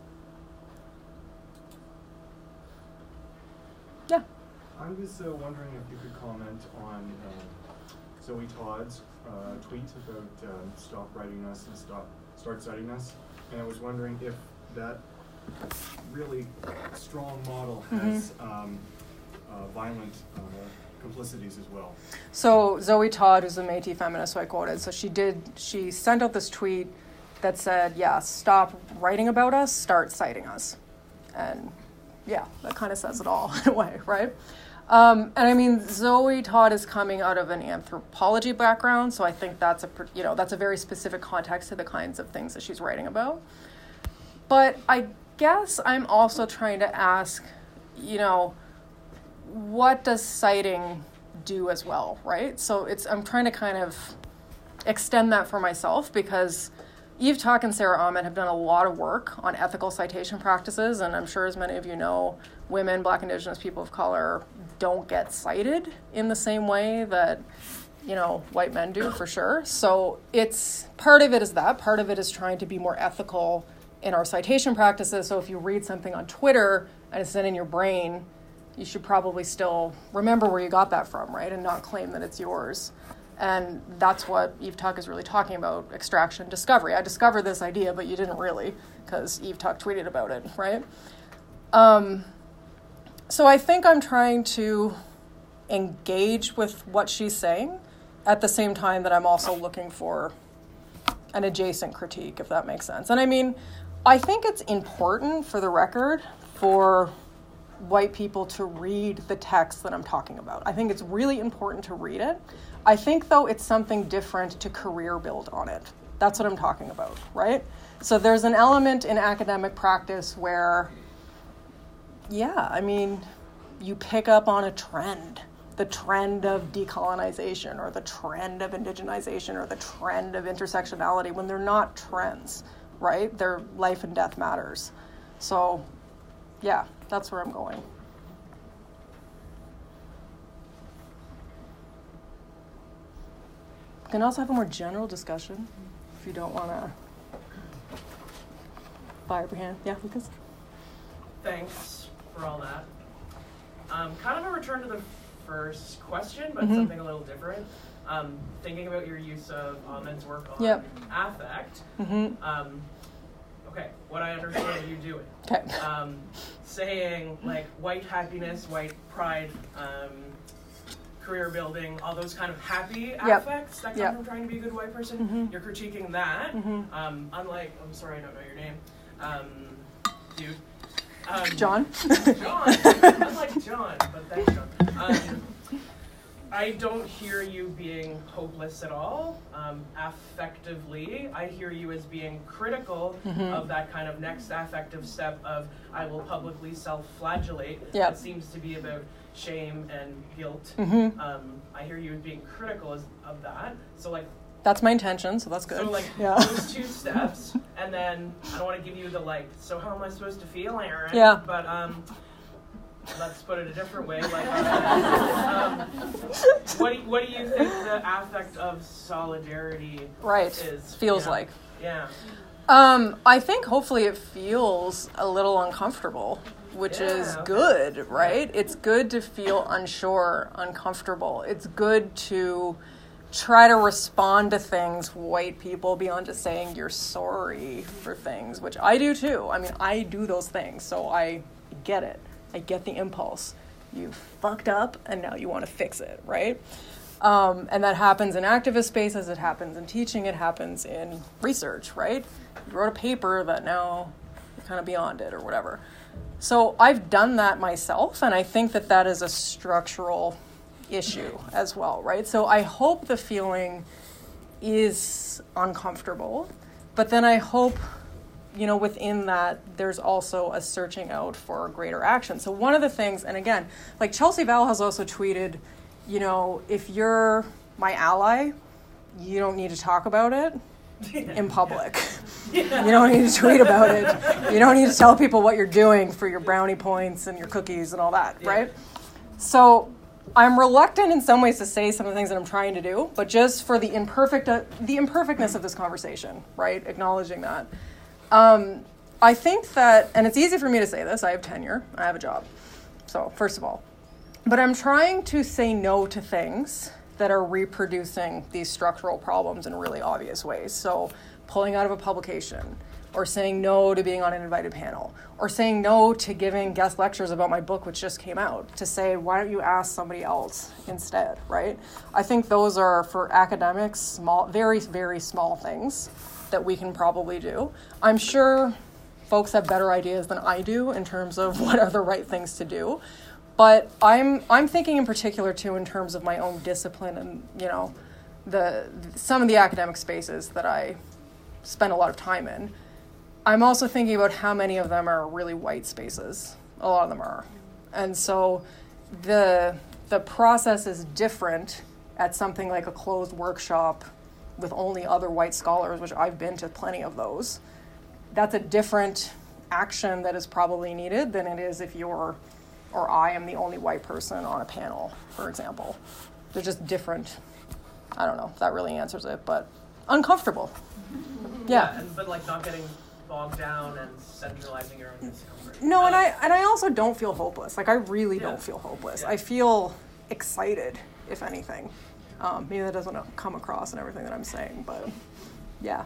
Yeah. I was uh, wondering if you could comment on uh, Zoe Todd's uh, tweet about um, stop writing us and stop start citing us, and I was wondering if that really strong model has mm-hmm. um, uh, violent uh, complicities as well. So Zoe Todd, who's a Métis feminist who I quoted, so she did, she sent out this tweet that said, yeah, stop writing about us, start citing us. And yeah, that kind of says it all in a way, right? Um, and I mean, Zoe Todd is coming out of an anthropology background, so I think that's a, you know, that's a very specific context to the kinds of things that she's writing about. But I guess I'm also trying to ask, you know, what does citing do as well, right? So it's, I'm trying to kind of extend that for myself, because Eve Tuck and Sarah Ahmed have done a lot of work on ethical citation practices, and I'm sure, as many of you know, women, Black, Indigenous, people of color don't get cited in the same way that, you know, white men do, for sure. So it's, part of it is that, part of it is trying to be more ethical in our citation practices. So if you read something on Twitter and it's then in your brain, you should probably still remember where you got that from, right? And not claim that it's yours. And that's what Eve Tuck is really talking about, extraction, discovery. I discovered this idea, but you didn't really, because Eve Tuck tweeted about it, right? Um, so I think I'm trying to engage with what she's saying at the same time that I'm also looking for an adjacent critique, if that makes sense. And I mean, I think it's important, for the record, for white people to read the text that I'm talking about. I think it's really important to read it. I think, though, it's something different to career build on it. That's what I'm talking about, right? So there's an element in academic practice where, yeah, I mean, you pick up on a trend, the trend of decolonization or the trend of indigenization or the trend of intersectionality, when they're not trends, right? They're life and death matters. So, yeah, that's where I'm going. We can also have a more general discussion if you don't want to fire up your hand. Yeah, Lucas? Thanks for all that. Um, kind of a return to the first question, but mm-hmm. something a little different. Um, thinking about your use of Ahmed's work on yep. affect. Mm-hmm. Um, okay, what I understand you doing. Okay. Um, saying like white happiness, white pride, um, career building, all those kind of happy yep. affects that come yep. from trying to be a good white person. Mm-hmm. You're critiquing that. Mm-hmm. Um, unlike, I'm sorry, I don't know your name. Um, dude. Um, John? John. I like John, but thanks, John. Um, I don't hear you being hopeless at all, um, affectively. I hear you as being critical mm-hmm. of that kind of next affective step of I will publicly self-flagellate. Yep. That seems to be about shame and guilt. Mm-hmm. Um, I hear you as being critical as, of that. So like, that's my intention, so that's good. So like yeah. those two steps, and then I don't want to give you the like, so how am I supposed to feel, Aaron? Yeah. But um, let's put it a different way. Like, um, what do you, what do you think the affect of solidarity right. is? Feels yeah. like? Yeah. Um, I think hopefully it feels a little uncomfortable, which yeah, is okay. good, right? It's good to feel unsure, uncomfortable. It's good to try to respond to things, white people, beyond just saying you're sorry for things, which I do too. I mean, I do those things, so I get it. I get the impulse. You fucked up, and now you want to fix it, right? Um, and that happens in activist spaces, it happens in teaching, it happens in research, right? You wrote a paper that now you're kind of beyond it or whatever. So I've done that myself, and I think that that is a structural issue as well, right? So I hope the feeling is uncomfortable, but then I hope, you know, within that, there's also a searching out for greater action. So one of the things, and again, like Chelsea Val has also tweeted, you know, if you're my ally, you don't need to talk about it in public. Yeah. You don't need to tweet about it. You don't need to tell people what you're doing for your brownie points and your cookies and all that, yeah. right? So I'm reluctant in some ways to say some of the things that I'm trying to do, but just for the imperfect, uh, the imperfectness of this conversation, right? Acknowledging that. Um, I think that, and it's easy for me to say this, I have tenure, I have a job. So first of all, but I'm trying to say no to things that are reproducing these structural problems in really obvious ways. So pulling out of a publication, or saying no to being on an invited panel, or saying no to giving guest lectures about my book, which just came out, to say, why don't you ask somebody else instead, right? I think those are, for academics, small, very, very small things that we can probably do. I'm sure folks have better ideas than I do in terms of what are the right things to do. but I'm I'm thinking in particular too in terms of my own discipline and, you know, the some of the academic spaces that I spend a lot of time in. I'm also thinking about how many of them are really white spaces. A lot of them are. And so the the process is different at something like a closed workshop with only other white scholars, which I've been to plenty of those. That's a different action that is probably needed than it is if you're or I am the only white person on a panel, for example. They're just different. I don't know if that really answers it, but uncomfortable. Yeah. yeah and, but like not getting bogged down and centralizing your own discomfort. No, and I and I also don't feel hopeless. Like I really Yeah. don't feel hopeless. Yeah. I feel excited, if anything. Um, maybe that doesn't come across in everything that I'm saying, but yeah.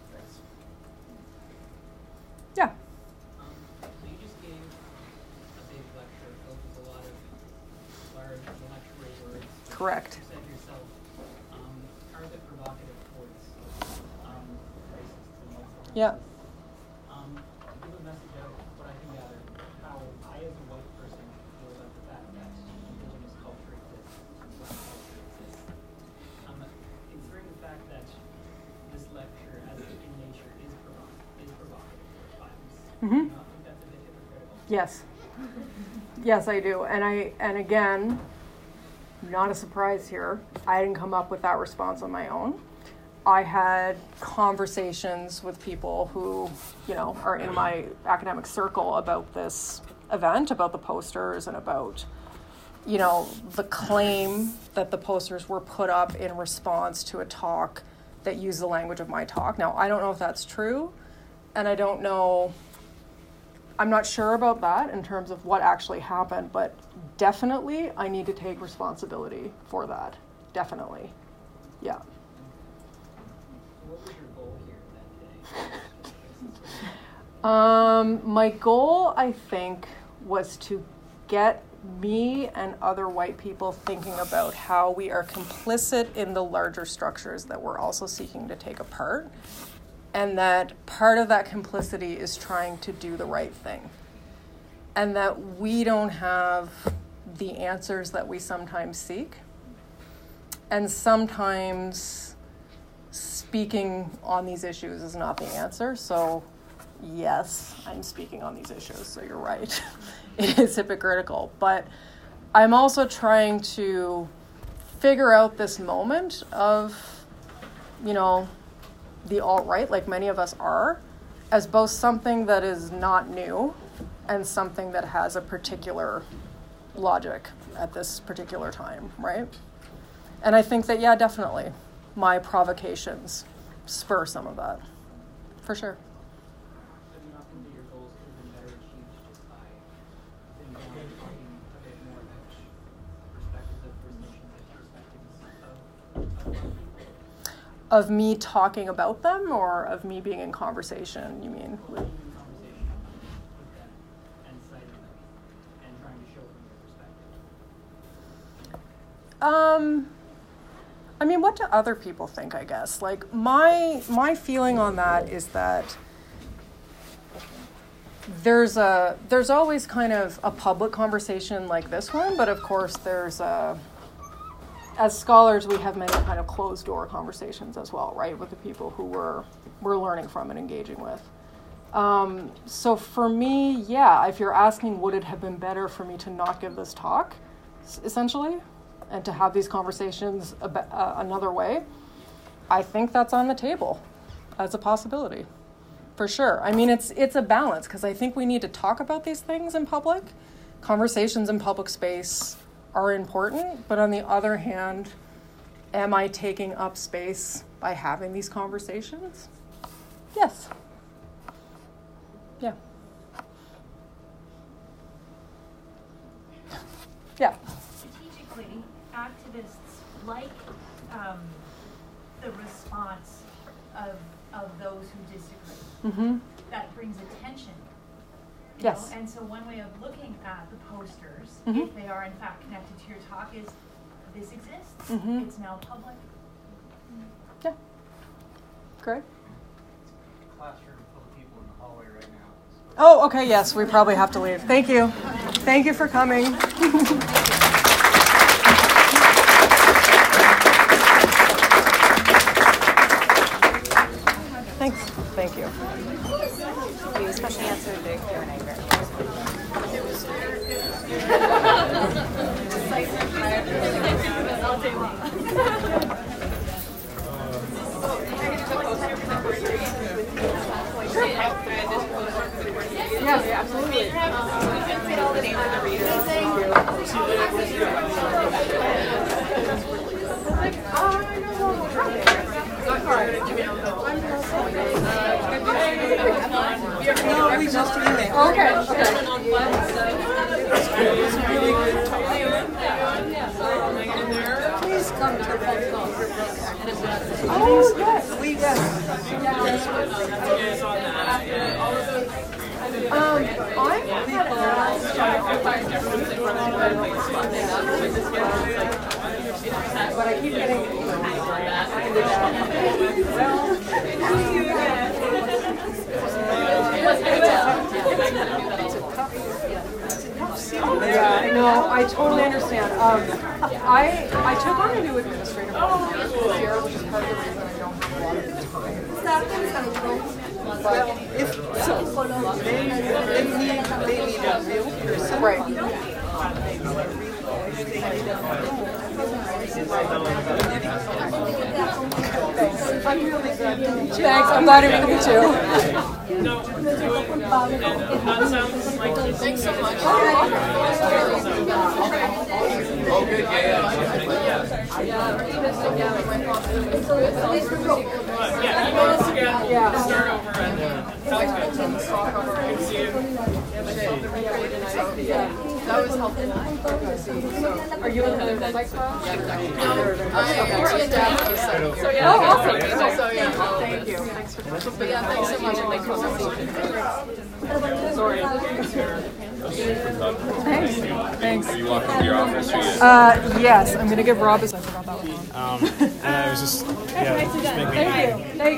Yeah. Um, so you just gave a big lecture filled with a lot of large intellectual words. Correct. You said yourself, um, are a bit provocative towards um, racists and white supremacists. Yeah. Um, to give a message out, what I can gather, how I as a white person feel about the fact that indigenous culture exists, black culture exists. Um, considering the fact that this lecture, as in nature, is provocative, is provocative at times. Mm-hmm. I think that's a bit hypocritical. Yes. Yes, I do. And I and again, not a surprise here. I didn't come up with that response on my own. I had conversations with people who, you know, are in my academic circle about this event, about the posters and about, you know, the claim that the posters were put up in response to a talk that used the language of my talk. Now, I don't know if that's true, and I don't know, I'm not sure about that in terms of what actually happened, but definitely I need to take responsibility for that. Definitely. Yeah. What was your goal here that day? Um, my goal, I think, was to get me and other white people thinking about how we are complicit in the larger structures that we're also seeking to take apart, and that part of that complicity is trying to do the right thing, and that we don't have the answers that we sometimes seek, and sometimes speaking on these issues is not the answer. So yes, I'm speaking on these issues, so you're right. It is hypocritical, but I'm also trying to figure out this moment of, you know, the alt-right, like many of us are, as both something that is not new and something that has a particular logic at this particular time, right? And I think that, yeah, definitely, my provocations spur some of that, for sure. But do you not think that your goals could have been better achieved just by sitting down and talking a bit more about perspectives of First Nations and perspectives of, of Black people? Of me talking about them, or of me being in conversation, you mean? Well, being in conversation with them and citing them and trying to show from your perspective. Um, I mean, what do other people think, I guess? Like, my my feeling on that is that there's a there's always kind of a public conversation like this one, but of course there's a, as scholars, we have many kind of closed door conversations as well, right, with the people who we're, we're learning from and engaging with. Um, so for me, yeah, if you're asking would it have been better for me to not give this talk, essentially, and to have these conversations ab- uh, another way, I think that's on the table as a possibility, for sure. I mean, it's it's a balance, because I think we need to talk about these things in public. Conversations in public space are important, but on the other hand, am I taking up space by having these conversations? Yes. Yeah. Yeah. Strategically, activists like um, the response of of those who disagree. Mm-hmm. That brings attention. you Yes. know? And so one way of looking at the posters, Mhm. if they are in fact connected to your talk, is this exists. Mhm. It's now public. Yeah. Great. Classroom full of people in the hallway right now. So Oh, okay, yes, we probably have to leave. Thank you. Thank you for coming. Thanks. Thank you. You especially answered the Q and A very Yes, absolutely. No, we just emailed. Okay, okay. Please come to the phone call. Oh, yes, we, yes. Um, I had but I keep getting yeah, I know. I totally understand. Um, I I took on a new administrative role this year, which is part of the reason I don't have a lot of time. But if so, they, they need they need a real person, right? I'm really good. Thanks. I'm glad you're with me too. No, do it. And that sounds like thanks so much. Oh, good, yeah, yeah. Yeah, email us again. Yeah. Start over and uh, sounds good. Good to see you. That was helpful. Are you in the like file? So yeah. Oh, awesome. So yeah. Thank you. Thanks for But yeah, thanks so much. Thanks for listening. Sorry. Thanks. Thanks. Are you walking to your office? Or you? Uh, yes, I'm gonna give Rob his. I forgot that one. Um, and I was just, yeah, just make me Thank you. Thank